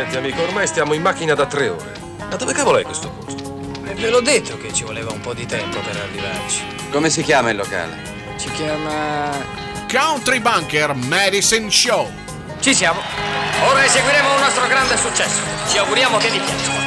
Senti, amico, ormai stiamo in macchina da 3 ore. Ma dove cavolo è questo posto? Ve l'ho detto che ci voleva un po' di tempo per arrivarci. Come si chiama il locale? Si chiama... Country Bunker Medicine Show. Ci siamo. Ora eseguiremo un nostro grande successo. Ci auguriamo che vi piaccia.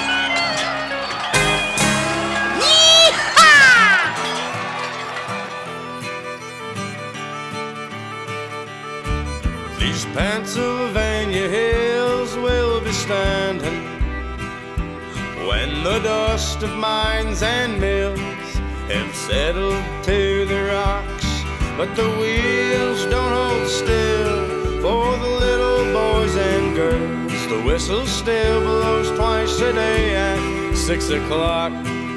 These Pennsylvania hills will be standing when the dust of mines and mills have settled to the rocks. But the wheels don't hold still for the little boys and girls. The whistle still blows twice a day at 6 o'clock.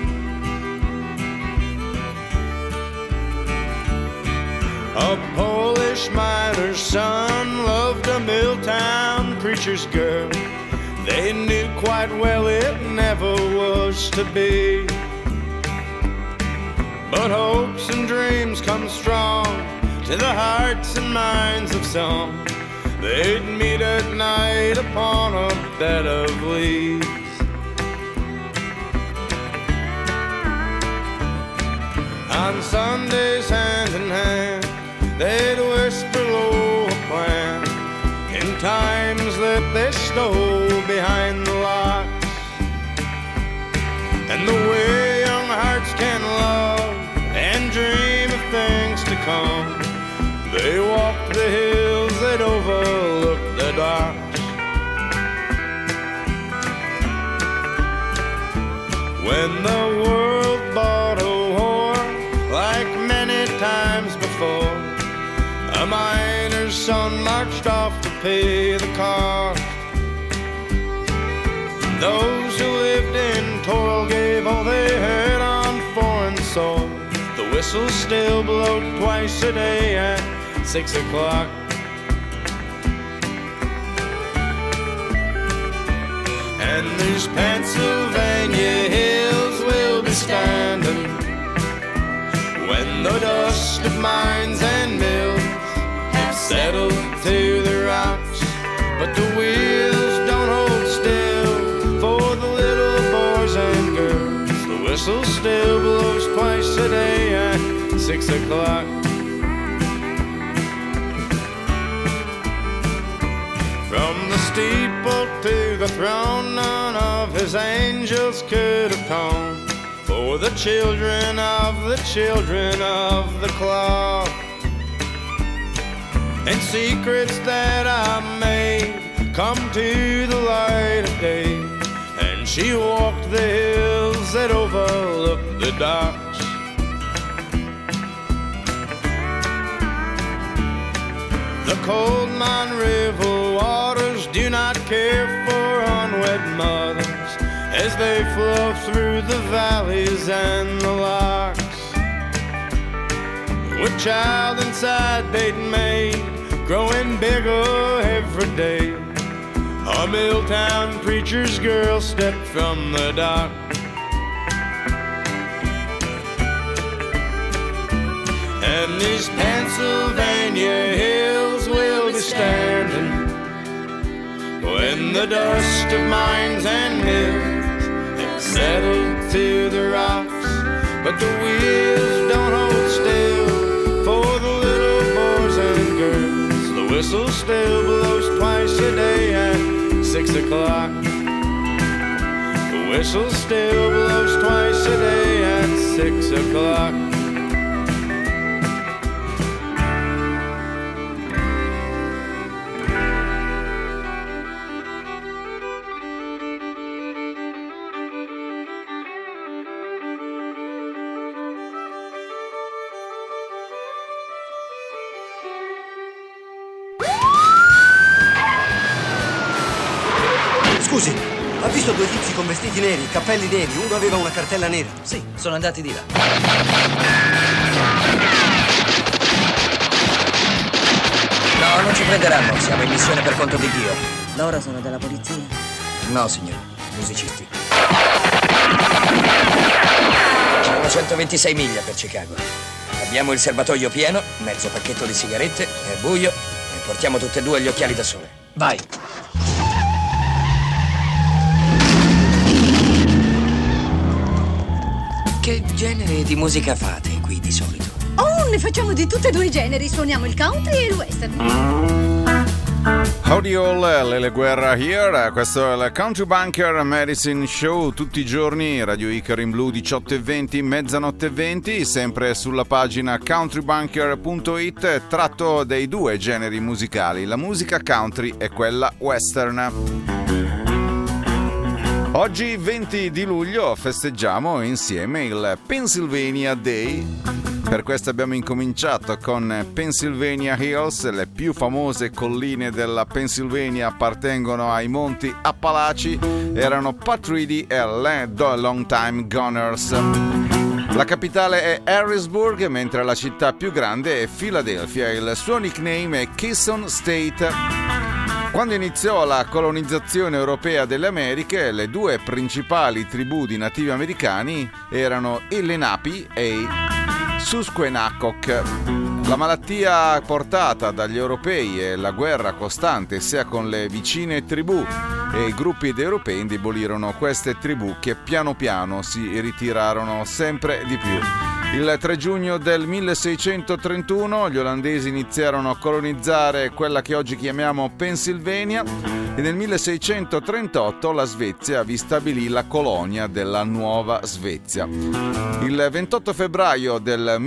A Polish miner's son loved a Milltown preacher's girl. They knew quite well it never was to be. But hopes and dreams come strong to the hearts and minds of some. They'd meet at night upon a bed of leaves. On Sundays hand in hand they'd whisper low a plan in times that they stole behind the locks. And the way young hearts can love and dream of things to come, they walked the hills that overlook the docks. When the world bought a war, like many times before, a miner's son marched off to pay the cost. Those who lived in toil gave all they had on foreign soil. The whistles still blow twice a day at 6 o'clock. And these Pennsylvania hills will be standing when the dust of mines and mills settled to the rocks. But the wheels don't hold still for the little boys and girls. The whistle still blows twice a day at 6 o'clock. From the steeple to the throne, none of his angels could atone for the children of the cloth. And secrets that I made come to the light of day. And she walked the hills that overlook the docks. The cold Mon-River waters do not care for unwed mothers as they flow through the valleys and the locks. With child inside they'd made, growing bigger every day, a Milltown preacher's girl stepped from the dock. And these Pennsylvania hills will be standing when the dust of mines and mills have settled to the rocks. But the wheels don't hold still for the little boys and girls. The whistle still blows twice a day at 6 o'clock. The whistle still blows twice a day at 6 o'clock. Scusi, ha visto due tizi con vestiti neri, cappelli neri? Uno aveva una cartella nera. Sì, sono andati di là. No, non ci prenderanno. Siamo in missione per conto di Dio. Loro sono della polizia? No, signore. Musicisti. Sono 126 miglia per Chicago. Abbiamo il serbatoio pieno, mezzo pacchetto di sigarette, è buio e portiamo tutte e due gli occhiali da sole. Vai. genere di musica fate qui di solito? Oh, ne facciamo di tutti e due i generi. Suoniamo il country e il western. Howdy all, Lele Guerra here, questo è il Country Bunker Medicine Show, tutti i giorni, Radio Icaro in blu 18:20, mezzanotte 20, sempre sulla pagina countrybunker.it, tratto dei due generi musicali, la musica country e quella western. Oggi 20 di luglio festeggiamo insieme il Pennsylvania Day. Per questo abbiamo incominciato con Pennsylvania Hills, le più famose colline della Pennsylvania appartengono ai monti Appalachi, erano Pat Reedy e le The Long Time Gunners. La capitale è Harrisburg, mentre la città più grande è Philadelphia, il suo nickname è Keystone State. Quando iniziò la colonizzazione europea delle Americhe, le due principali tribù di nativi americani erano i Lenape e i Susquehannock. La malattia portata dagli europei e la guerra costante sia con le vicine tribù e i gruppi di europei indebolirono queste tribù che piano piano si ritirarono sempre di più. Il 3 giugno del 1631 gli olandesi iniziarono a colonizzare quella che oggi chiamiamo Pennsylvania e nel 1638 la Svezia vi stabilì la colonia della Nuova Svezia. Il 28 febbraio del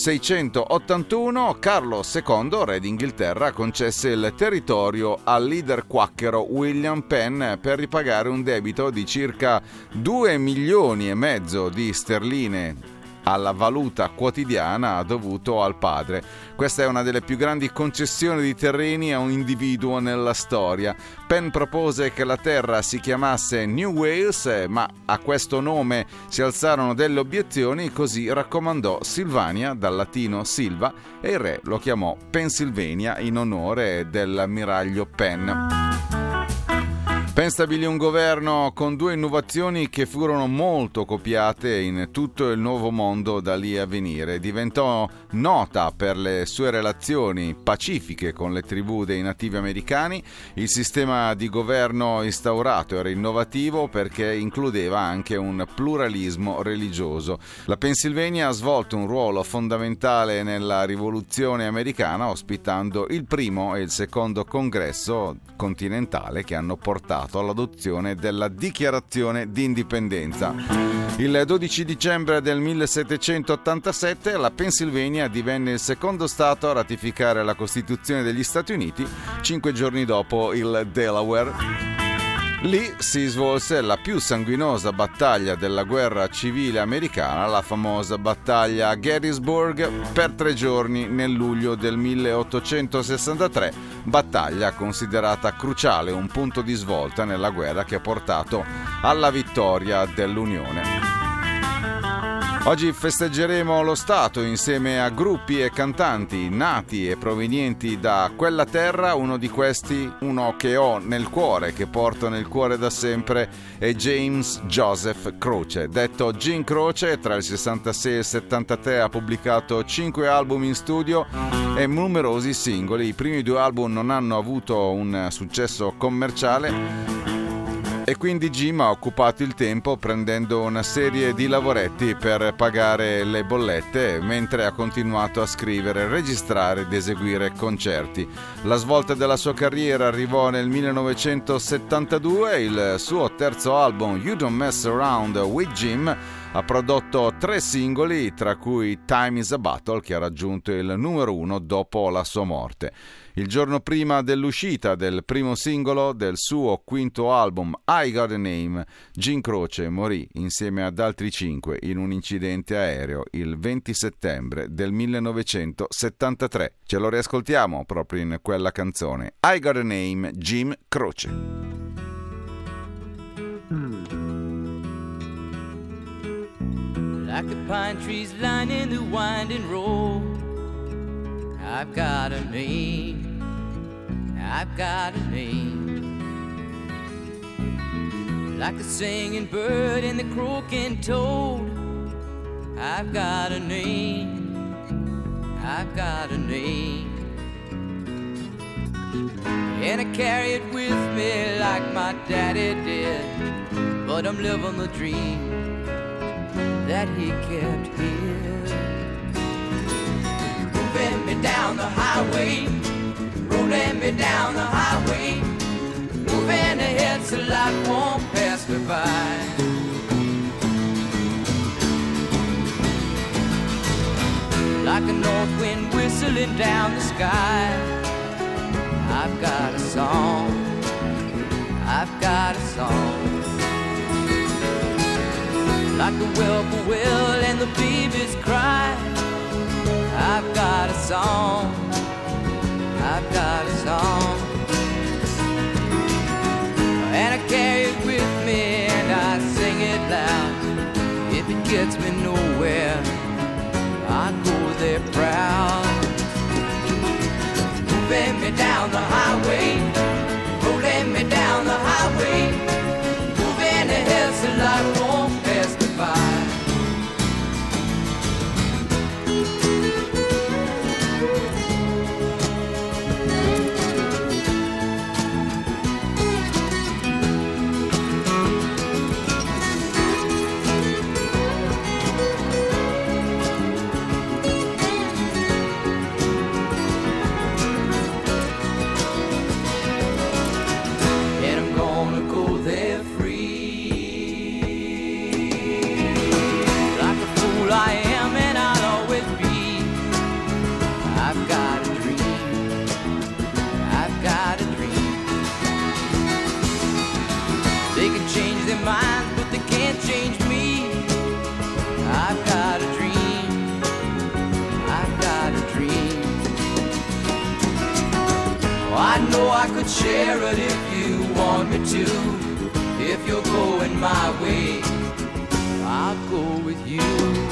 1681 Carlo II, re d'Inghilterra, concesse il territorio al leader quacchero William Penn per ripagare un debito di circa 2,5 milioni di sterline alla valuta quotidiana dovuto al padre. Questa è una delle più grandi concessioni di terreni a un individuo nella storia. Penn propose che la terra si chiamasse New Wales, ma a questo nome si alzarono delle obiezioni, così raccomandò Silvania, dal latino Silva, e il re lo chiamò Pennsylvania in onore dell'ammiraglio Penn. Penn stabilì un governo con due innovazioni che furono molto copiate in tutto il nuovo mondo da lì a venire. Diventò nota per le sue relazioni pacifiche con le tribù dei nativi americani. Il sistema di governo instaurato era innovativo perché includeva anche un pluralismo religioso. La Pennsylvania ha svolto un ruolo fondamentale nella rivoluzione americana, ospitando il primo e il secondo congresso continentale che hanno portato all'adozione della dichiarazione di indipendenza. Il 12 dicembre del 1787 la Pennsylvania divenne il secondo stato a ratificare la Costituzione degli Stati Uniti, 5 giorni dopo il Delaware. Lì si svolse la più sanguinosa battaglia della guerra civile americana, la famosa battaglia a Gettysburg, per 3 giorni nel luglio del 1863, battaglia considerata cruciale, un punto di svolta nella guerra che ha portato alla vittoria dell'Unione. Oggi festeggeremo lo Stato insieme a gruppi e cantanti nati e provenienti da quella terra. Uno di questi, uno che ho nel cuore, che porto nel cuore da sempre, è James Joseph Croce. Detto Jim Croce, tra il 66 e il 73 ha pubblicato 5 album in studio e numerosi singoli. I primi 2 album non hanno avuto un successo commerciale e quindi Jim ha occupato il tempo prendendo una serie di lavoretti per pagare le bollette, mentre ha continuato a scrivere, registrare ed eseguire concerti. La svolta della sua carriera arrivò nel 1972, il suo terzo album You Don't Mess Around with Jim ha prodotto 3 singoli, tra cui Time is a Battle, che ha raggiunto il numero 1 dopo la sua morte. Il giorno prima dell'uscita del primo singolo del suo quinto album I Got a Name, Jim Croce morì insieme ad altri 5 in un incidente aereo il 20 settembre del 1973. Ce lo riascoltiamo proprio in quella canzone. I Got a Name, Jim Croce. Like the pine trees lining the winding road, I've got a name, I've got a name. Like the singing bird and the croaking toad, I've got a name, I've got a name. And I carry it with me like my daddy did, but I'm living the dream that he kept here. Moving me down the highway, rolling me down the highway, moving ahead so life won't pass me by. Like a north wind whistling down the sky, I've got a song, I've got a song. Like the whippoorwill and the babies cry, I've got a song, I've got a song. And I carry it with me and I sing it loud. If it gets me nowhere, I go there proud. Moving me down the highway, rolling me down the highway, moving ahead so life won't pass me by. I could share it if you want me to. If you're going my way, I'll go with you.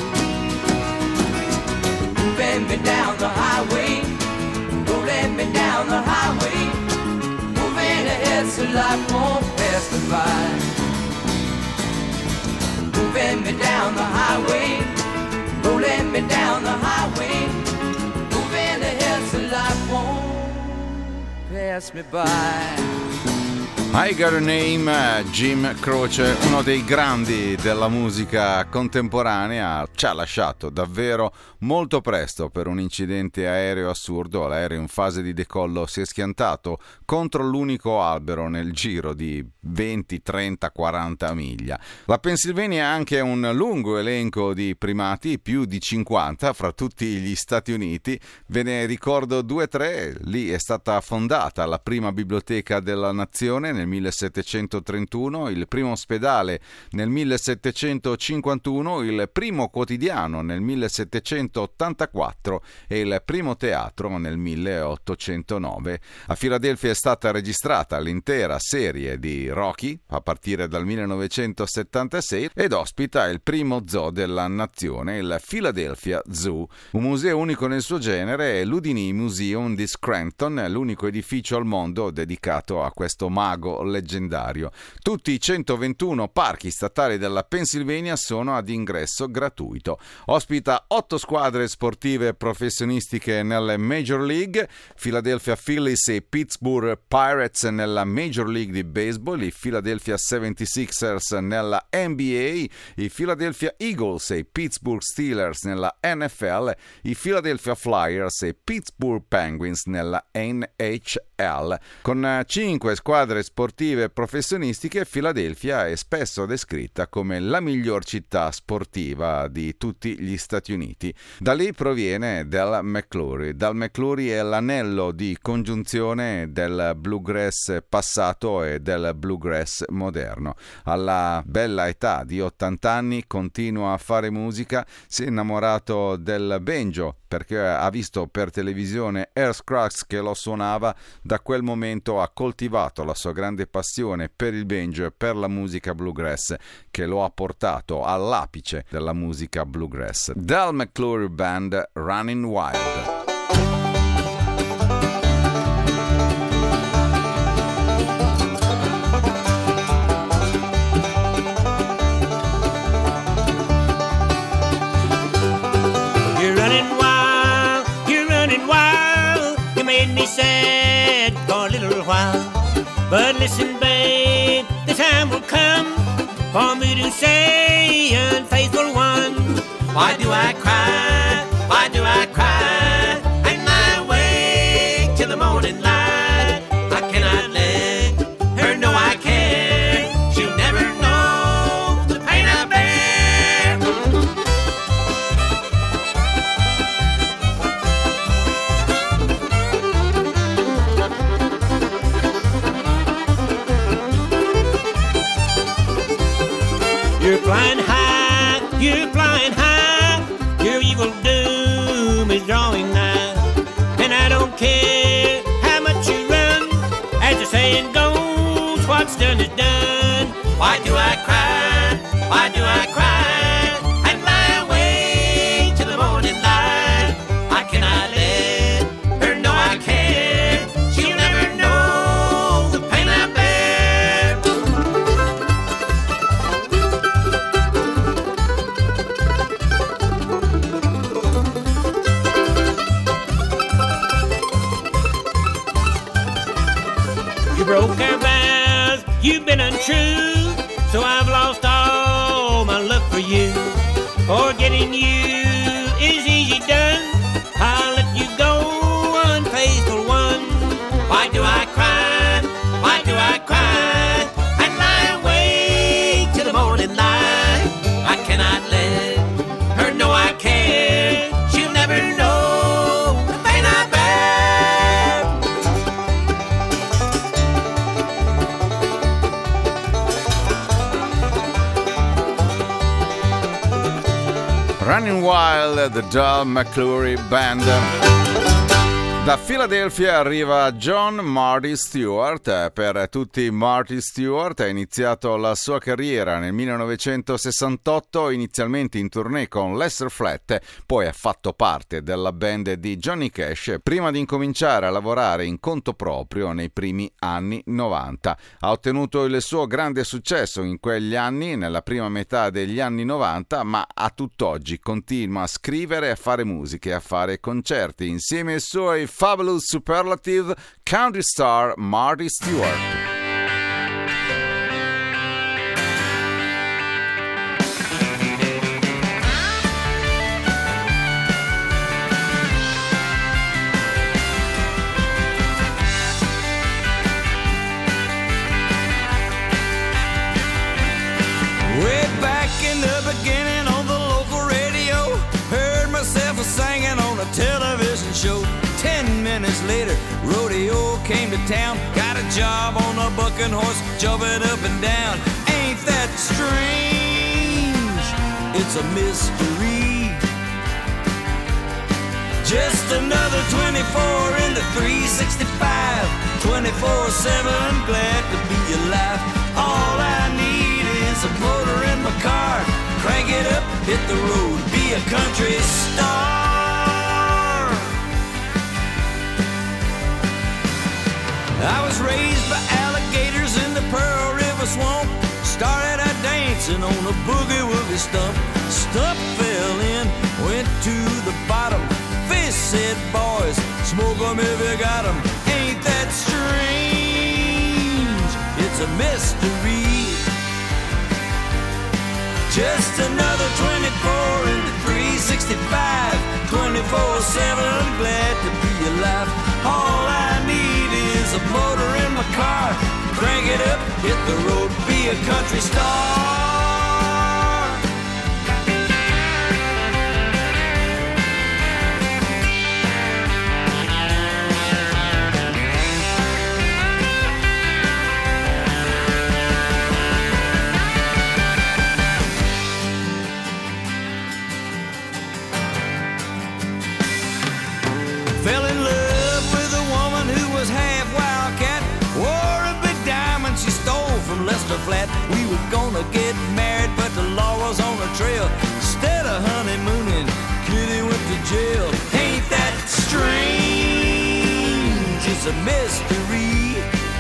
Moving me down the highway, rolling me down the highway, moving ahead so life won't pass me by. Moving me down the highway, rolling me down the highway, moving ahead so life won't pass me by. I Got a Name, Jim Croce, uno dei grandi della musica contemporanea, ci ha lasciato davvero molto presto per un incidente aereo assurdo. L'aereo in fase di decollo si è schiantato contro l'unico albero nel giro di 20, 30, 40 miglia. La Pennsylvania ha anche un lungo elenco di primati, più di 50 fra tutti gli Stati Uniti. Ve ne ricordo 2 o 3. Lì è stata fondata la prima biblioteca della nazione nel 1731, il primo ospedale nel 1751, il primo quotidiano nel 1784 e il primo teatro nel 1809. A Filadelfia è stata registrata l'intera serie di Rocky a partire dal 1976 ed ospita il primo zoo della nazione, il Philadelphia Zoo, un museo unico nel suo genere. È l'Houdini Museum di Scranton, l'unico edificio al mondo dedicato a questo mago leggendario. Tutti i 121 parchi statali della Pennsylvania sono ad ingresso gratuito. Ospita 8 squadre sportive professionistiche nelle Major League, Philadelphia Phillies e Pittsburgh Pirates nella Major League di baseball, i Philadelphia 76ers nella NBA, i Philadelphia Eagles e i Pittsburgh Steelers nella NFL, i Philadelphia Flyers e Pittsburgh Penguins nella NHL. Con 5 squadre sportive professionistiche, Philadelphia è spesso descritta come la miglior città sportiva di tutti gli Stati Uniti. Da lì proviene Del McClure. Del McClure è l'anello di congiunzione del bluegrass passato e del bluegrass moderno. Alla bella età di 80 anni continua a fare musica, si è innamorato del banjo perché ha visto per televisione Earl Scruggs che lo suonava. Da quel momento ha coltivato la sua grande passione per il banjo e per la musica bluegrass che lo ha portato all'apice della musica bluegrass. Del McClure Band, Running Wild. Sad for a little while, but listen, babe, the time will come for me to say, unfaithful one, Why do I cry? Why do I cry? And lie awake till the morning light. I cannot let her know I care. She'll never know the pain I bear. You're flying high, you're flying high. Your evil doom is drawing nigh. And I don't care how much you run. As the saying goes, what's done is done. Why do I cry? Why do I cry? And lie awake till the morning light. I cannot let her know I care. She'll never know the pain I bear. You broke our vows, you've been untrue, so I've lost all my love for you. Forgetting you is easy done. I'll let you go, unfaithful one. Why do I cry? Why do I cry? And lie awake till the morning light. I cannot let her know I care. She'll never know the pain I bear. Running Wild, The Dull McClure Band. Da Philadelphia arriva John Marty Stewart. Per tutti Marty Stewart ha iniziato la sua carriera nel 1968, inizialmente in tournée con Lester Flatt, poi ha fatto parte della band di Johnny Cash prima di incominciare a lavorare in conto proprio nei primi anni 90. Ha ottenuto il suo grande successo in quegli anni, nella prima metà degli anni 90, ma a tutt'oggi continua a scrivere e a fare musica e a fare concerti insieme ai suoi Fabulous Superlative country star Marty Stewart. Way back in the beginning on the local radio, heard myself singing on a television show. 10 minutes later, rodeo came to town. Got a job on a bucking horse, jumping up and down. Ain't that strange? It's a mystery. Just another 24 in the 365. 24/7, glad to be alive. All I need is a motor in my car. Crank it up, hit the road, be a country star. I was raised by alligators in the Pearl River swamp. Started out dancing on a boogie-woogie stump. Stump fell in, went to the bottom. Fish said, boys, smoke 'em if you got 'em. Ain't that strange? It's a mystery. Just another 24 in the 365. 24/7, glad to be alive. All I need is a motor in my car. Crank it up, hit the road, be a country star. Fell in love with a woman who was half wildcat. Wore a big diamond she stole from Lester Flatt. We were gonna get married, but the law was on the trail. Instead of honeymooning, Kitty went to jail. Ain't that strange? It's a mystery.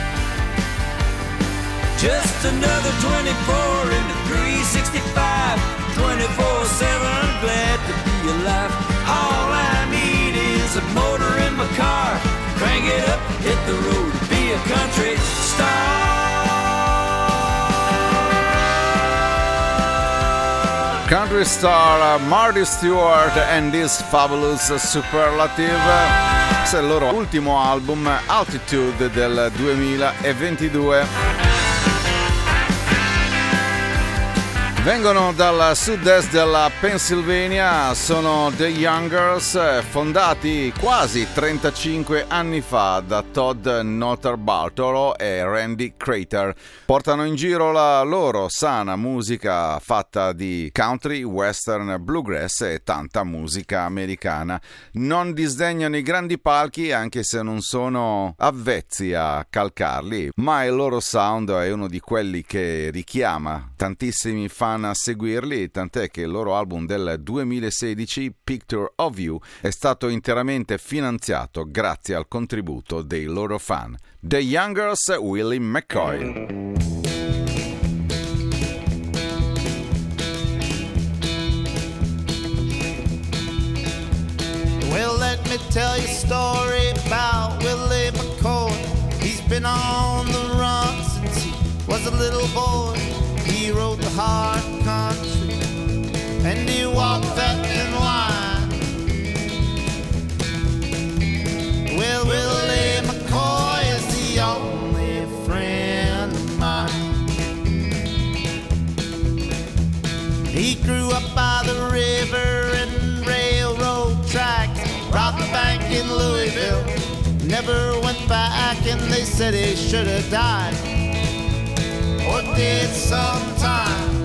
Just another 24 into 365. 24/7, glad to be alive. All I need is a motor in my car. Crank it up, hit the road, be a country star. Country star Marty Stewart and his fabulous superlative. Questo è il loro ultimo album, Altitude, del 2022. Vengono dal sud-est della Pennsylvania, sono The Youngers, fondati quasi 35 anni fa da Todd Notarbartolo e Randy Crater. Portano in giro la loro sana musica fatta di country, western, bluegrass e tanta musica americana. Non disdegnano i grandi palchi anche se non sono avvezzi a calcarli, ma il loro sound è uno di quelli che richiama tantissimi fan a seguirli, tant'è che il loro album del 2016, Picture of You, è stato interamente finanziato grazie al contributo dei loro fan. The Youngers, Willie McCoy. Well, let me tell you a story about Willie McCoy. He's been on the run since he was a little boy. He rode the hard country and he walked that thin line. Well, Willie McCoy is the only friend of mine. He grew up by the river and railroad tracks, robbed the bank in Louisville, never went back, and they said he should have died or did sometime.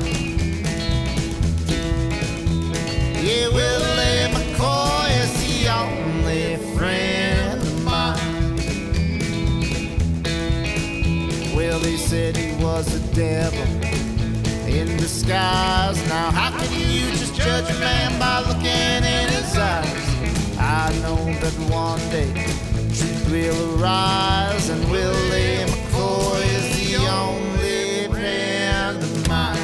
Yeah, Willie McCoy is the only friend of mine. Well, they said he was a devil in disguise. Now, how can you just judge a man by looking in his eyes? I know that one day truth will arise, and Willie McCoy is the only friend of mine.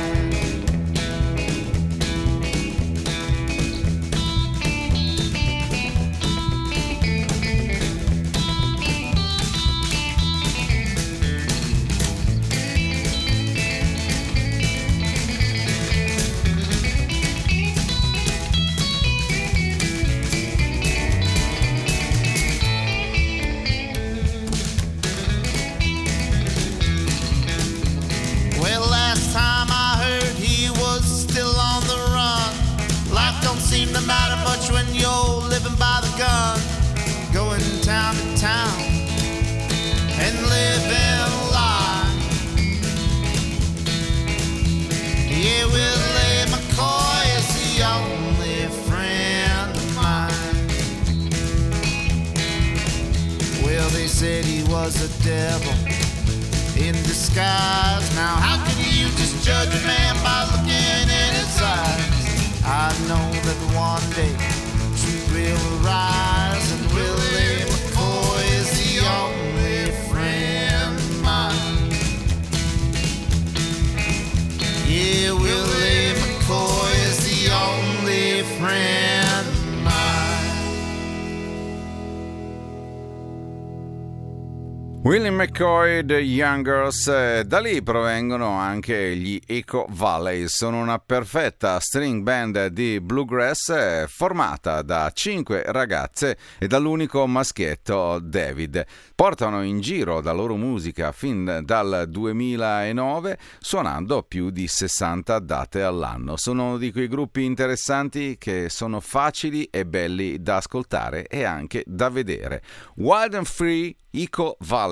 Seem to matter much when you're living by the gun, going town to town and living life. Yeah, Willie McCoy is the only friend of mine. Well, they said he was a devil in disguise. Now, how can you just judge a man by looking in his eyes? I know that one day truth will rise, and Willie McCoy is the only friend of mine. Yeah, Willie McCoy is the only friend of mine. Willie McCoy, The Youngers, da lì provengono anche gli Echo Valley. Sono una perfetta string band di bluegrass formata da 5 ragazze e dall'unico maschietto David. Portano in giro la loro musica fin dal 2009, suonando più di 60 date all'anno. Sono di quei gruppi interessanti che sono facili e belli da ascoltare e anche da vedere. Wild and Free, Echo Valley.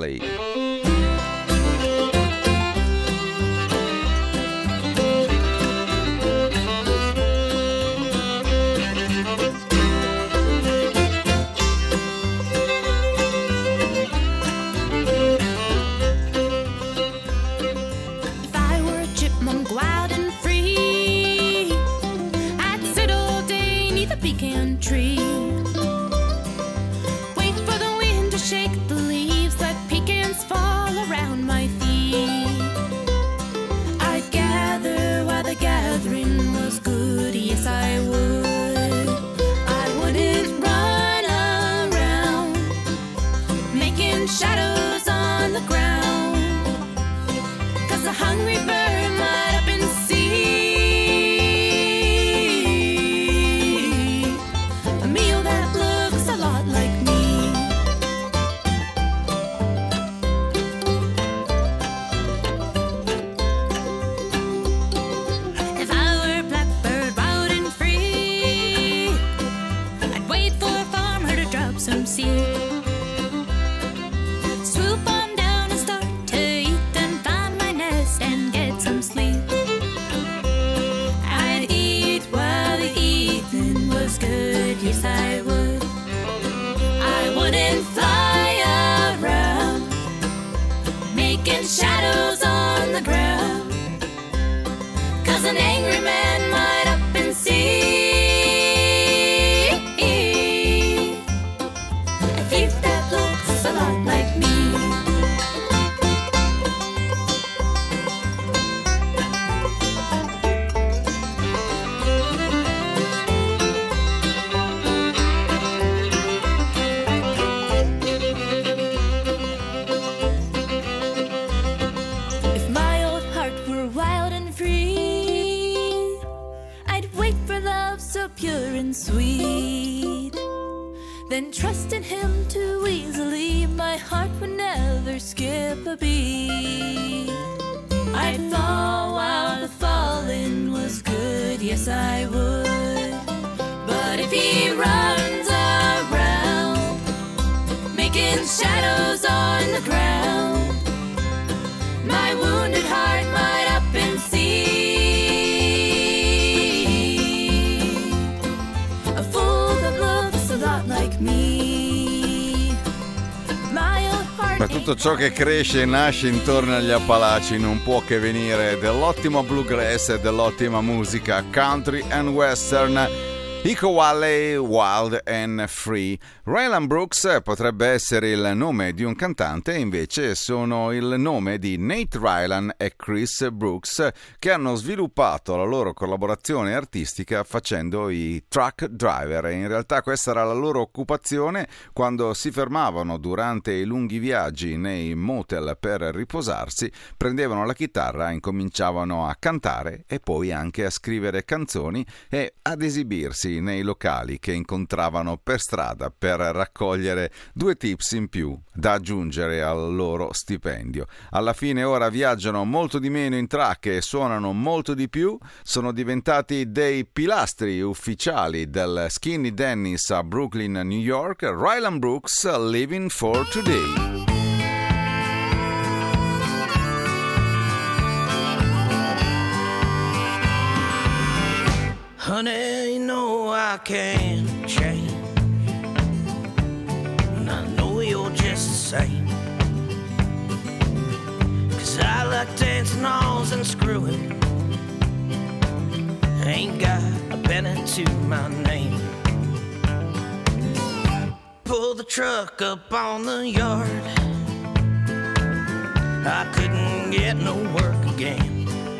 Shadows on the ground, 'cause a hungry bird might up inside wild and free. I'd wait for love so pure and sweet, then trust in him too easily. My heart would never skip a beat. I'd fall while the falling was good, yes I would. But if he runs around making shadows on the ground, my wounded heart might up and see a fool that looks a lot like me. My old heart. Ma tutto ciò che cresce e nasce intorno agli Appalachi non può che venire dell'ottimo bluegrass e dell'ottima musica country and western. Echo Valley, Wild and Free. Ryland Brooks potrebbe essere il nome di un cantante, invece sono il nome di Nate Ryland e Chris Brooks, che hanno sviluppato la loro collaborazione artistica facendo i truck driver. E in realtà questa era la loro occupazione quando si fermavano durante i lunghi viaggi nei motel per riposarsi, prendevano la chitarra, incominciavano a cantare e poi anche a scrivere canzoni e ad esibirsi nei locali che incontravano per strada per raccogliere 2 tips in più da aggiungere al loro stipendio. Alla fine ora viaggiano molto di meno in truck e suonano molto di più, sono diventati dei pilastri ufficiali del Skinny Dennis a Brooklyn, New York. Ryland Brooks, Living for Today. Honey, you know I can't change, and I know you're just the same. 'Cause I like dancing halls and screwing, ain't got a penny to my name. Pull the truck up on the yard, I couldn't get no work again.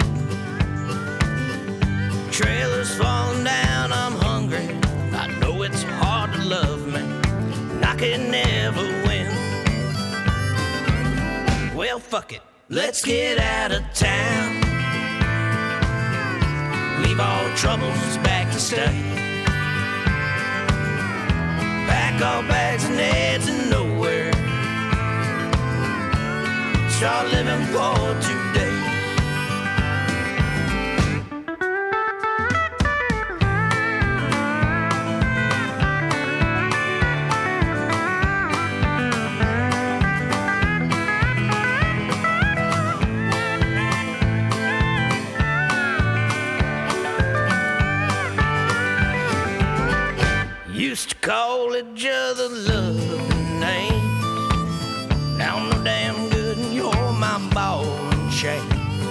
Trailer's falling down, I'm hungry, I know it's hard to love me, and I can never win. Well, fuck it, let's get out of town, leave all troubles back to stay, pack our bags and head to nowhere, start living for today. Used to call each other loving names, now I'm no damn good and you're my ball and chain.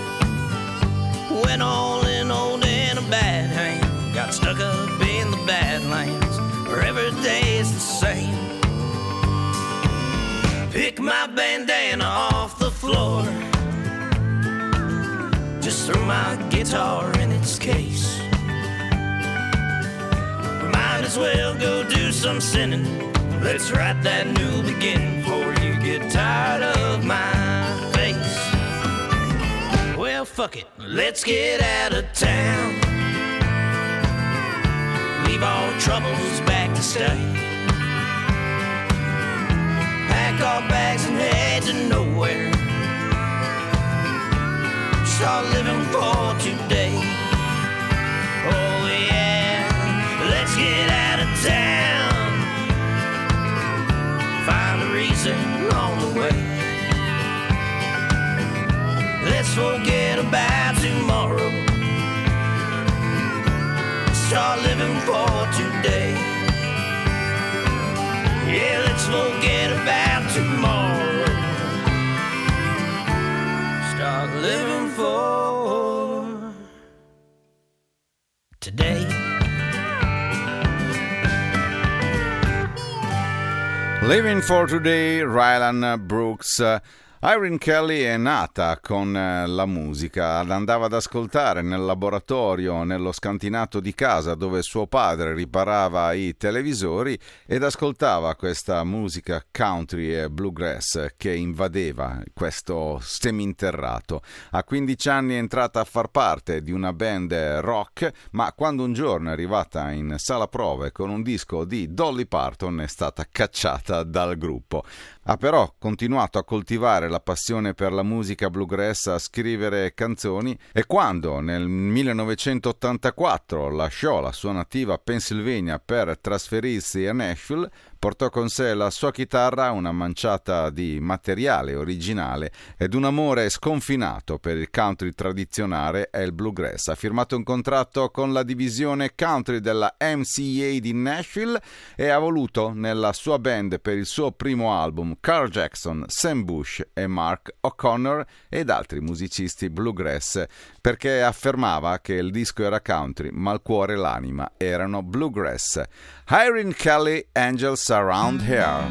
Went all in old in a bad hand, got stuck up in the Badlands where every day's the same. Pick my bandana off the floor, just threw my guitar in its case. Might as well go do some sinning, let's write that new beginning before you get tired of my face. Well, fuck it, let's get out of town, leave all troubles back to stay, pack our bags and head to nowhere, start living for today. Oh yeah, let's get out of town, find a reason on the way, let's forget about tomorrow, start living for today. Yeah, let's forget about tomorrow, start living for today. Living for Today, Ryland Brooks. Irene Kelly è nata con la musica, andava ad ascoltare nel laboratorio, nello scantinato di casa dove suo padre riparava i televisori ed ascoltava questa musica country e bluegrass che invadeva questo seminterrato. A 15 anni è entrata a far parte di una band rock, ma quando un giorno è arrivata in sala prove con un disco di Dolly Parton è stata cacciata dal gruppo. Ha però continuato a coltivare la passione per la musica bluegrass, a scrivere canzoni, e quando nel 1984 lasciò la sua nativa Pennsylvania per trasferirsi a Nashville, portò con sé la sua chitarra, una manciata di materiale originale ed un amore sconfinato per il country tradizionale e il bluegrass. Ha firmato un contratto con la divisione country della MCA di Nashville e ha voluto nella sua band per il suo primo album Carl Jackson, Sam Bush e Mark O'Connor ed altri musicisti bluegrass, perché affermava che il disco era country ma il cuore e l'anima erano bluegrass. Irene Kelly, Angels Around Here.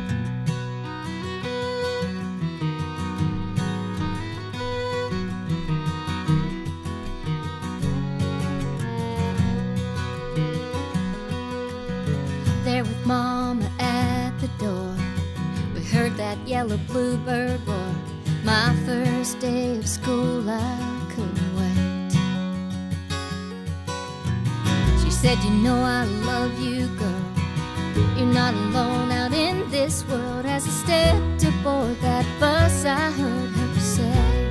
There with Mama at the door, we heard that yellow bluebird roar. My first day of school, I couldn't wait. She said, you know I love you, girl. You're not alone out in this world. As I stepped aboard that bus, I heard her say,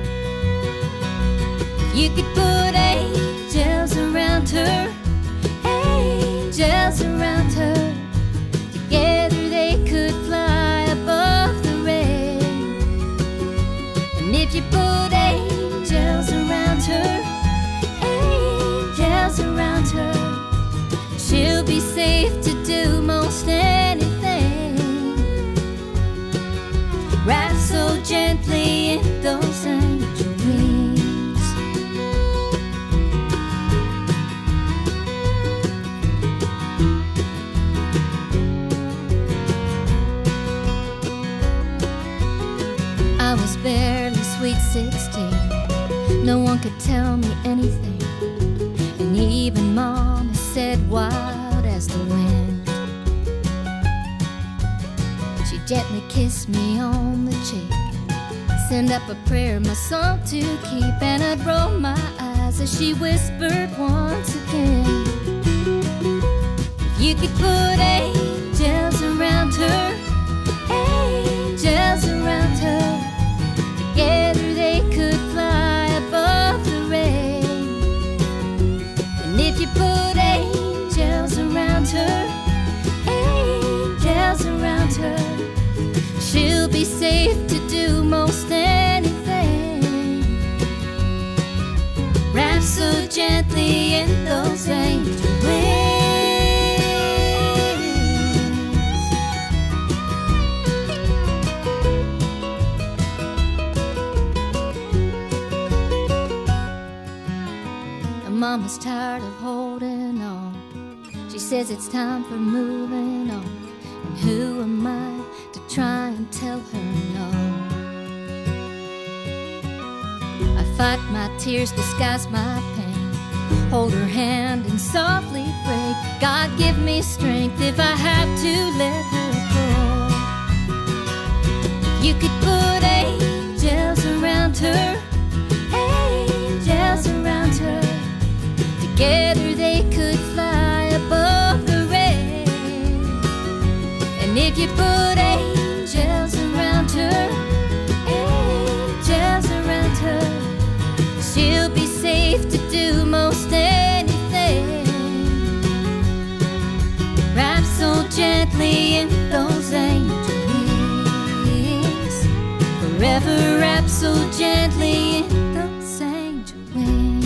you could put angels around her, angels around her. Together they could fly above the rain. And if you put angels around her, angels around her, she'll be safe to do most anything. Wrap so gently in those angel wings. I was barely sweet 16. No one could tell me anything. And even Mama said, wild as the wind. She gently kissed me on the cheek, send up a prayer, my song to keep, and I'd roll my eyes as she whispered once again, if you could put angels around her, angels around her, together they could fly above the rain. And if you put angels around her, angels around her, she'll be safe to do most anything. Wrap so gently in those angel wings. Mama's tired of holding on. She says it's time for moving on. And who am I to try and tell her no? I fight my tears, disguise my pain, hold her hand and softly pray, God give me strength if I have to let her go. You could put angels around her, angels around her, together they could fly above the rain. And if you put angels around her, angels around her, she'll be safe to do most anything. Wrap so gently in those angel wings, forever wrap so gently in those angel wings.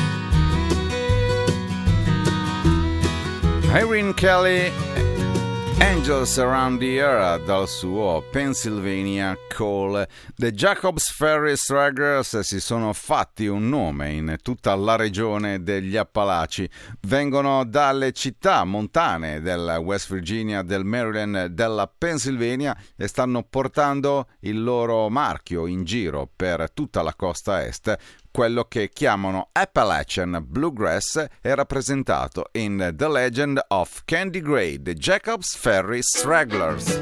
Irene Kelly, Angels Around the Era dal suo Pennsylvania Call. The Jacobs Ferry Stragglers si sono fatti un nome in tutta la regione degli Appalachi. Vengono dalle città montane del West Virginia, del Maryland, della Pennsylvania e stanno portando il loro marchio in giro per tutta la costa est. Quello che chiamano Appalachian Bluegrass è rappresentato in The Legend of Candy Gray, The Jacobs Ferry Stragglers.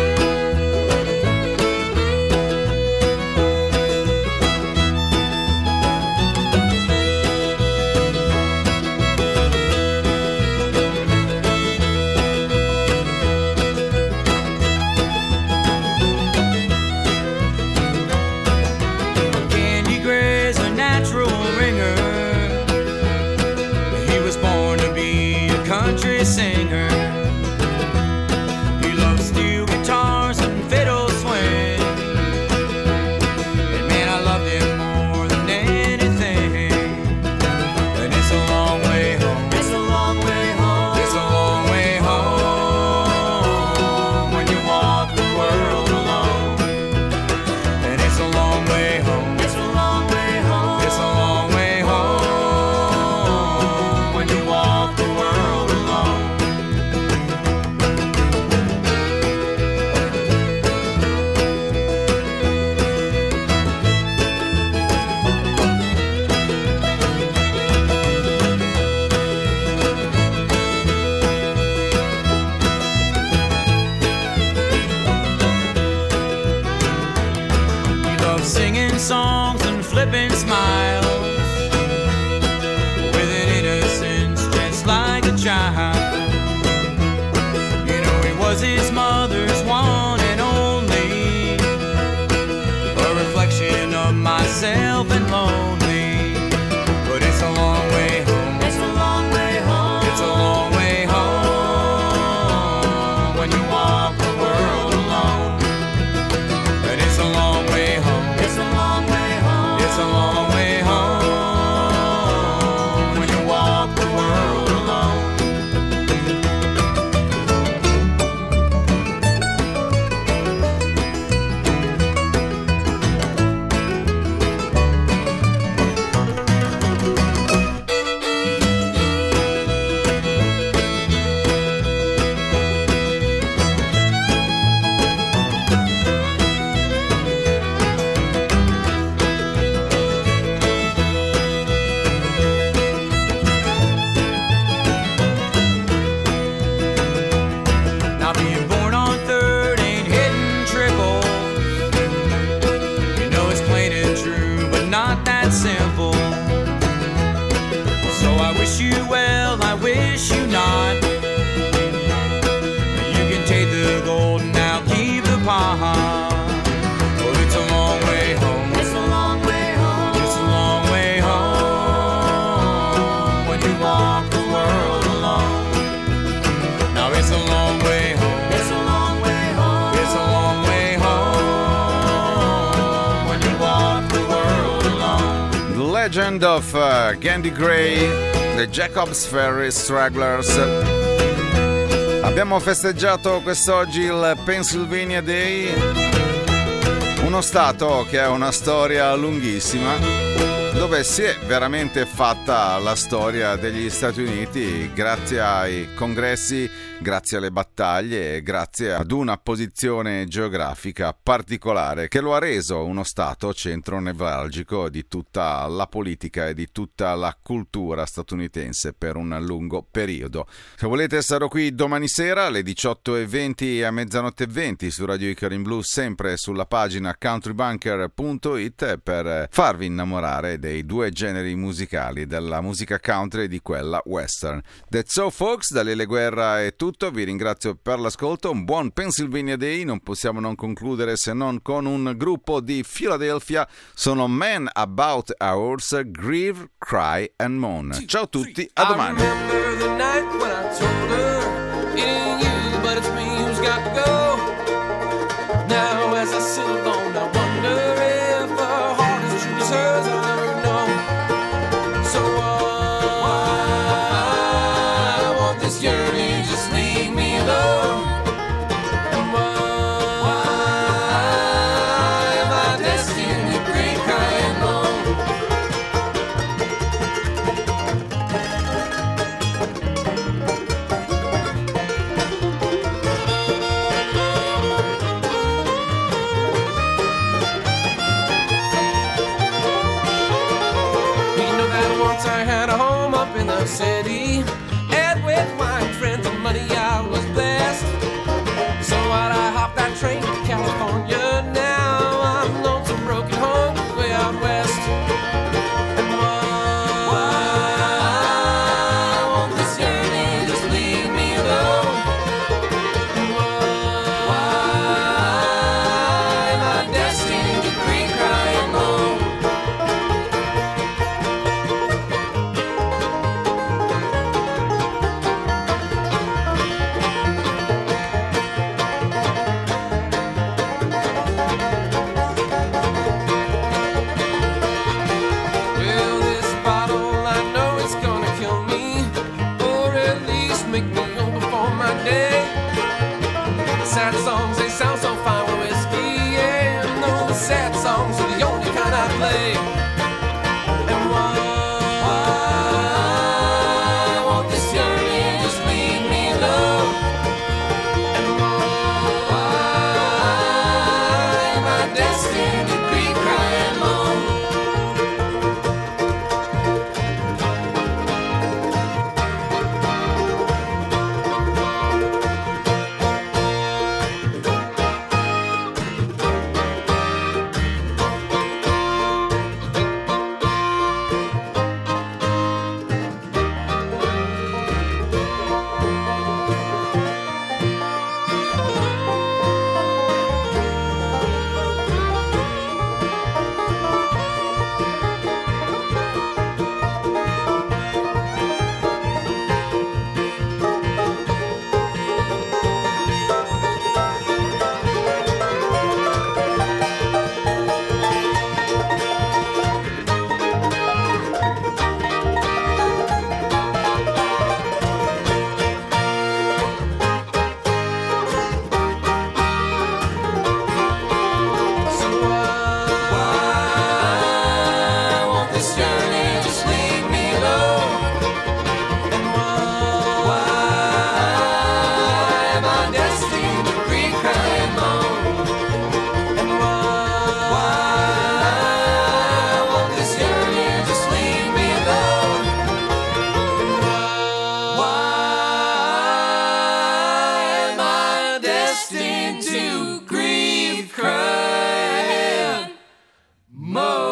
Singer. He loves steel guitars and fiddle swing. And man, I loved him more than anything. And it's a long way home. It's a long way home. It's a long way home when you walk the world alone. And it's a long way home. It's a long way home. It's a long way home when you walk the world alone. Singing songs and flipping smiles with an innocence just like a child. You know he was his mother's one and only, a reflection of myself and lonely. But it's a long way home. It's a long way home. It's a long way home when you walk the world alone. And it's a long way home. It's a long way home. It's a long way home when you walk the world alone. Now being born on third ain't hitting triple. You know it's plain and true, but not that simple. So I wish you well, I wish you not. You can take the gold and now keep the pot. But it's a long way home. It's a long way home. It's a long way home when you walk the world alone. Now it's a long way home. It's a long way home. It's a long way home when you walk the world alone. The Legend of Candy Gray, The Jacobs Ferry Stragglers. Abbiamo festeggiato quest'oggi il Pennsylvania Day, uno stato che ha una storia lunghissima, dove si è veramente fatta la storia degli Stati Uniti grazie ai congressi, grazie alle battaglie e grazie ad una posizione geografica particolare che lo ha reso uno stato centro nevralgico di tutta la politica e di tutta la cultura statunitense per un lungo periodo. Se volete sarò qui domani sera alle 18:20 a mezzanotte 20 su Radio Icaro in Blues, sempre sulla pagina countrybunker.it, per farvi innamorare dei due generi musicali, della musica country e di quella western. That's so folks, da Lele Guerra è tutto, vi ringrazio per l'ascolto, un buon Pennsylvania Day, non possiamo non concludere se non con un gruppo di Philadelphia, sono Men About Hours, Grieve, Cry and Moan. Ciao a tutti, a domani. Just leave me alone. the city, and with my friends and money I was blessed. So I hopped that train to California. Now I'm lonesome, broken home, way out west. And why won't this yearning just leave me alone? And why am I destined to grieve, crying alone? Well, this bottle, I know it's gonna kill me, or at least make me old before my day. The sad songs, they sound so fine with whiskey, yeah, and those sad songs are the only kind I play. And why won't this yearning just leave me alone? And why am I destined to grieve, crying alone? So why won't this yearning just leave me alone? And why am I destined to grieve, crying alone? And why won't this yearning just leave me alone? And why am I destined to grieve, crying more?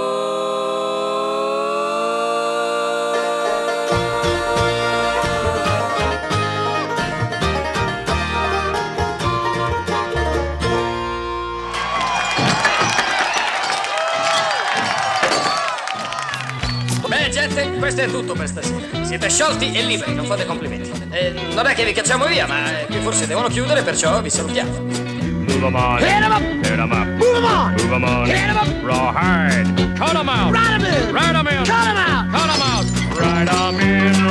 Beh, gente, questo è tutto per stasera. Siete sciolti e liberi, non fate complimenti. Non è che vi cacciamo via, ma qui forse devono chiudere, perciò vi salutiamo. Move 'em on. Hit 'em up. Hit 'em up. Move 'em on. Move 'em on. Hit 'em up. Rawhide. Cut 'em out. Ride 'em in. Ride 'em in. Cut 'em out. Cut 'em out. Ride 'em in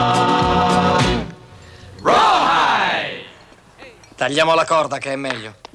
rawhide. Rawhide. Tagliamo la corda che è meglio.